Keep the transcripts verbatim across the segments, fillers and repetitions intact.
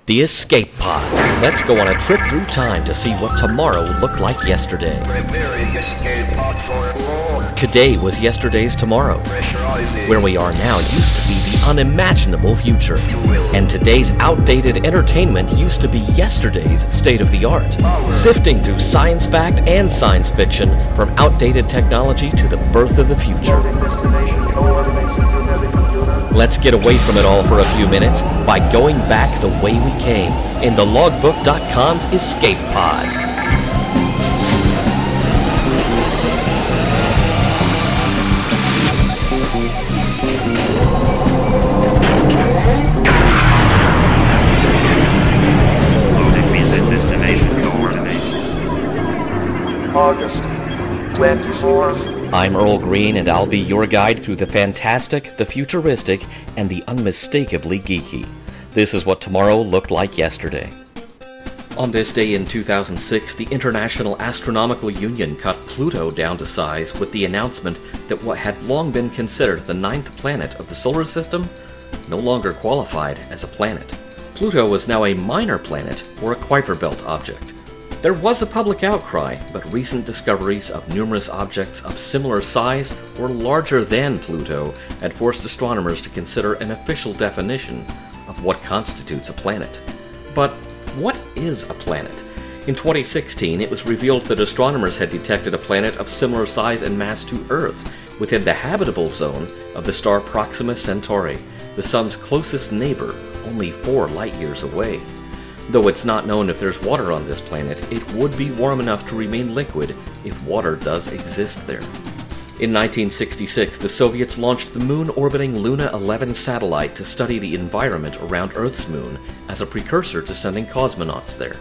The Escape Pod. Let's go on a trip through time to see what tomorrow looked like yesterday. Preparing escape pod for launch. Today was yesterday's tomorrow. Pressurizing. Where we are now used to be the unimaginable future. And today's outdated entertainment used to be yesterday's state-of-the-art. Sifting through science fact and science fiction, from outdated technology to the birth of the future. Let's get away from it all for a few minutes by going back the way we came in the logbook dot com's Escape Pod. August twenty-fourth. I'm Earl Green, and I'll be your guide through the fantastic, the futuristic, and the unmistakably geeky. This is what tomorrow looked like yesterday. On this day in two thousand six, the International Astronomical Union cut Pluto down to size with the announcement that what had long been considered the ninth planet of the solar system no longer qualified as a planet. Pluto was now a minor planet or a Kuiper Belt object. There was a public outcry, but recent discoveries of numerous objects of similar size or larger than Pluto had forced astronomers to consider an official definition of what constitutes a planet. But what is a planet? In twenty sixteen, it was revealed that astronomers had detected a planet of similar size and mass to Earth within the habitable zone of the star Proxima Centauri, the Sun's closest neighbor, only four light-years away. Though it's not known if there's water on this planet, it would be warm enough to remain liquid if water does exist there. In nineteen sixty-six, the Soviets launched the moon-orbiting Luna eleven satellite to study the environment around Earth's moon as a precursor to sending cosmonauts there.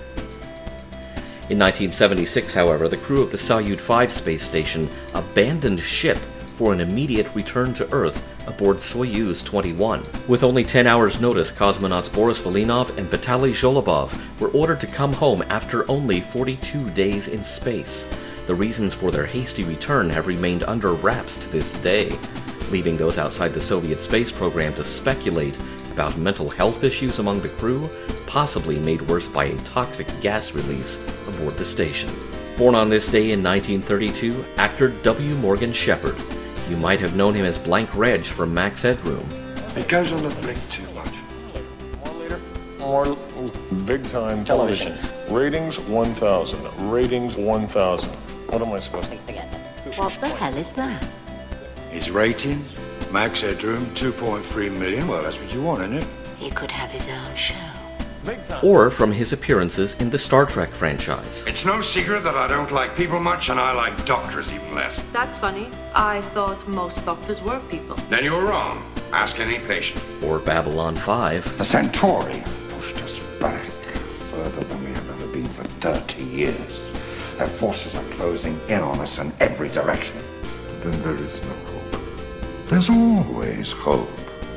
In nineteen seventy-six, however, the crew of the Salyut five space station abandoned ship for an immediate return to Earth aboard Soyuz twenty-one. With only ten hours notice, cosmonauts Boris Volynov and Vitaly Zholobov were ordered to come home after only forty-two days in space. The reasons for their hasty return have remained under wraps to this day, leaving those outside the Soviet space program to speculate about mental health issues among the crew, possibly made worse by a toxic gas release aboard the station. Born on this day in nineteen thirty-two, actor W. Morgan Shepherd. You might have known him as Blank Reg from Max Headroom. It goes on the blink too much. More later. More Big time television. television. Ratings one thousand. Ratings one thousand. What am I supposed to What the hell is that? His ratings? Max Headroom, two point three million. Well, that's what you want, isn't it? He could have his own show. Or from his appearances in the Star Trek franchise. It's no secret that I don't like people much, and I like doctors even less. That's funny. I thought most doctors were people. Then you were wrong. Ask any patient. Or Babylon five. The Centauri pushed us back further than we have ever been for thirty years. Their forces are closing in on us in every direction. Then there is no hope. There's always hope.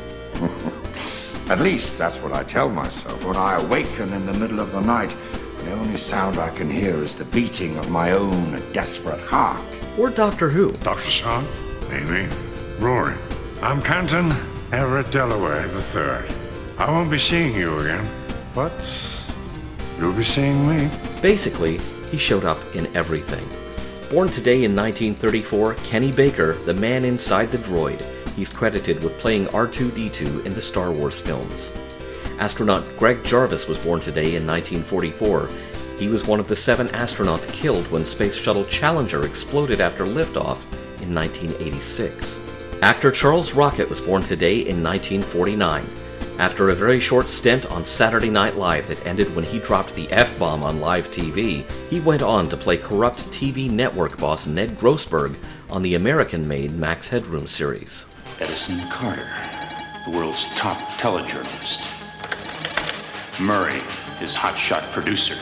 At least that's what I tell myself when I awaken in the middle of the night. The only sound I can hear is the beating of my own desperate heart. Or Doctor Who. Doctor Son, Amy, Rory. I'm Canton Everett Delaware the third. I won't be seeing you again, but you'll be seeing me. Basically, he showed up in everything. Born today in nineteen thirty-four, Kenny Baker, the man inside the droid. He's credited with playing R two D two in the Star Wars films. Astronaut Greg Jarvis was born today in nineteen forty-four. He was one of the seven astronauts killed when Space Shuttle Challenger exploded after liftoff in nineteen eighty-six. Actor Charles Rocket was born today in nineteen forty-nine. After a very short stint on Saturday Night Live that ended when he dropped the F-bomb on live T V, he went on to play corrupt T V network boss Ned Grossberg on the American-made Max Headroom series. Edison Carter, the world's top telejournalist. Murray, his hotshot producer.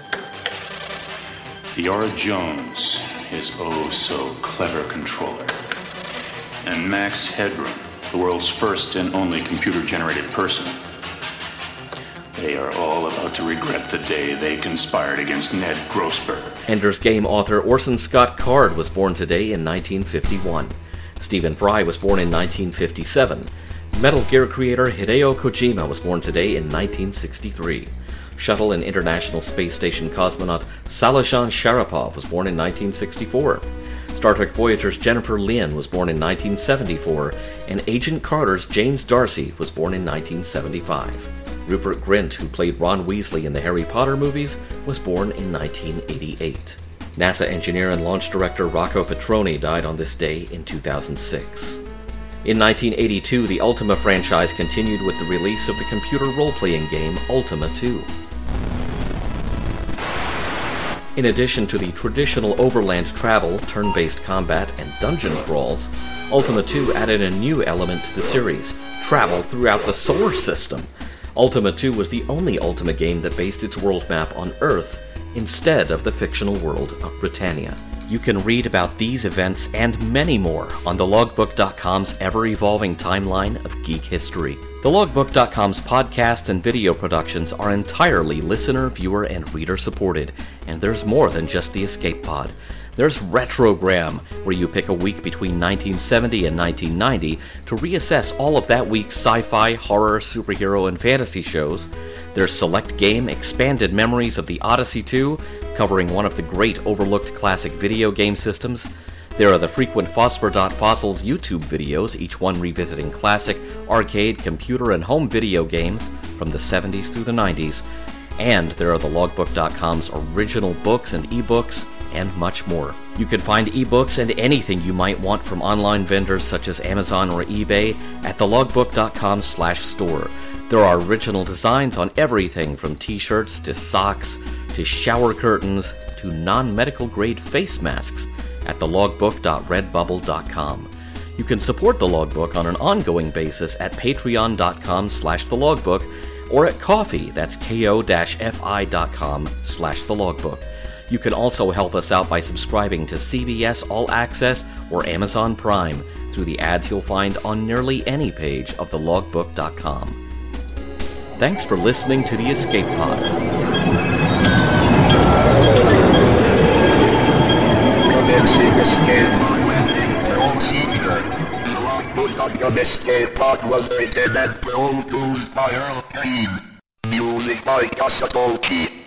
Theora Jones, his oh-so-clever controller. And Max Headroom, the world's first and only computer-generated person. They are all about to regret the day they conspired against Ned Grossberg. Ender's Game author Orson Scott Card was born today in nineteen fifty-one. Stephen Fry was born in nineteen fifty-seven. Metal Gear creator Hideo Kojima was born today in nineteen sixty-three. Shuttle and International Space Station cosmonaut Salishan Sharapov was born in nineteen sixty-four. Star Trek Voyager's Jennifer Lien was born in nineteen seventy-four, and Agent Carter's James Darcy was born in nineteen seventy-five. Rupert Grint, who played Ron Weasley in the Harry Potter movies, was born in nineteen eighty-eight. NASA engineer and launch director Rocco Petroni died on this day in two thousand six. In nineteen eighty-two, the Ultima franchise continued with the release of the computer role-playing game Ultima two. In addition to the traditional overland travel, turn-based combat, and dungeon crawls, Ultima two added a new element to the series: travel throughout the solar system. Ultima two was the only Ultima game that based its world map on Earth instead of the fictional world of Britannia. You can read about these events and many more on the logbook dot com's ever-evolving timeline of geek history. The logbook dot com's podcasts and video productions are entirely listener, viewer, and reader-supported, and there's more than just the Escape Pod. There's Retrogram, where you pick a week between nineteen seventy and nineteen ninety to reassess all of that week's sci-fi, horror, superhero, and fantasy shows. There's Select Game, Expanded Memories of the Odyssey two, covering one of the great overlooked classic video game systems. There are the frequent Phosphor dot Fossils YouTube videos, each one revisiting classic, arcade, computer, and home video games from the seventies through the nineties. And there are the logbook dot com's original books and ebooks, and much more. You can find ebooks and anything you might want from online vendors such as Amazon or eBay at the logbook dot com slash store. There are original designs on everything from t-shirts to socks to shower curtains to non-medical grade face masks at the logbook dot redbubble dot com. You can support The Logbook on an ongoing basis at patreon dot com slash the logbook or at Ko-fi, that's ko-fi dot com slash the logbook. You can also help us out by subscribing to C B S All Access or Amazon Prime through the ads you'll find on nearly any page of the logbook dot com. Thanks for listening to the Escape Pod. Commencing Escape Pod landing procedure. The logbook dot com Escape Pod was written and produced by Earl Green. Music by Kasatoki.